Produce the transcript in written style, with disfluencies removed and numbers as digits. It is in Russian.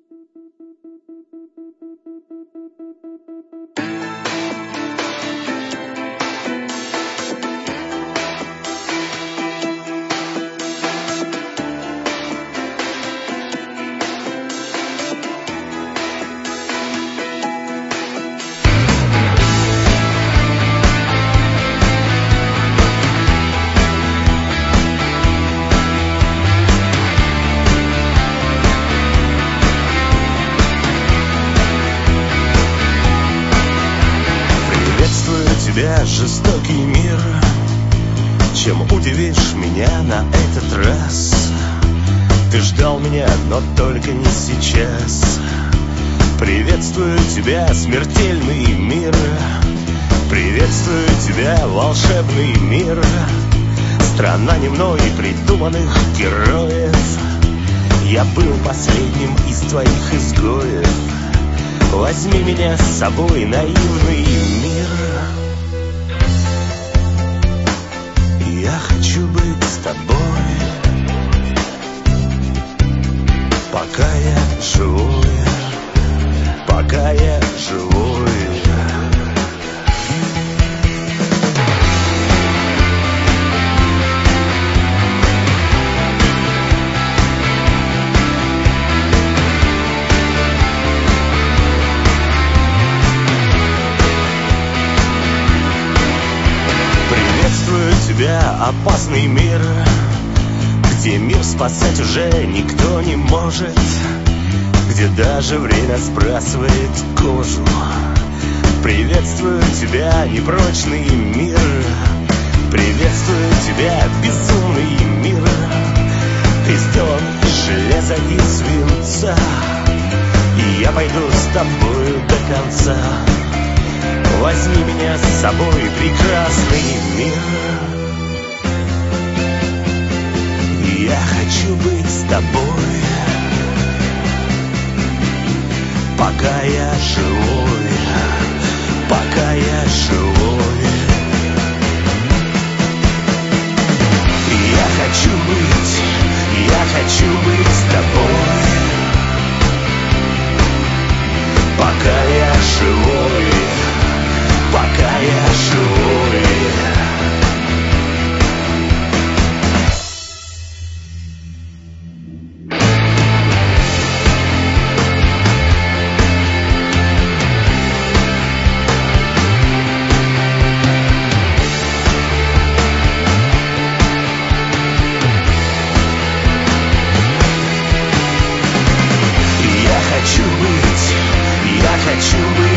Жестокий мир, чем удивишь меня на этот раз? Ты ждал меня, но только не сейчас. Приветствую тебя, смертельный мир. Приветствую тебя, волшебный мир. Страна не мной придуманных героев. Я был последним из твоих изгоев. Возьми меня с собой, наивный мир. Я хочу быть с тобой, пока я живой, пока я живой. Опасный мир, где мир спасать уже никто не может, где даже время сбрасывает кожу. Приветствую тебя, непрочный мир. Приветствую тебя, безумный мир. Ты сделан из железа и свинца, и я пойду с тобою до конца. Возьми меня с собой, прекрасный мир. Я хочу быть с тобой, пока я живой, пока я живой. Я хочу быть с тобой, пока я живой, пока я живой. Я хочу быть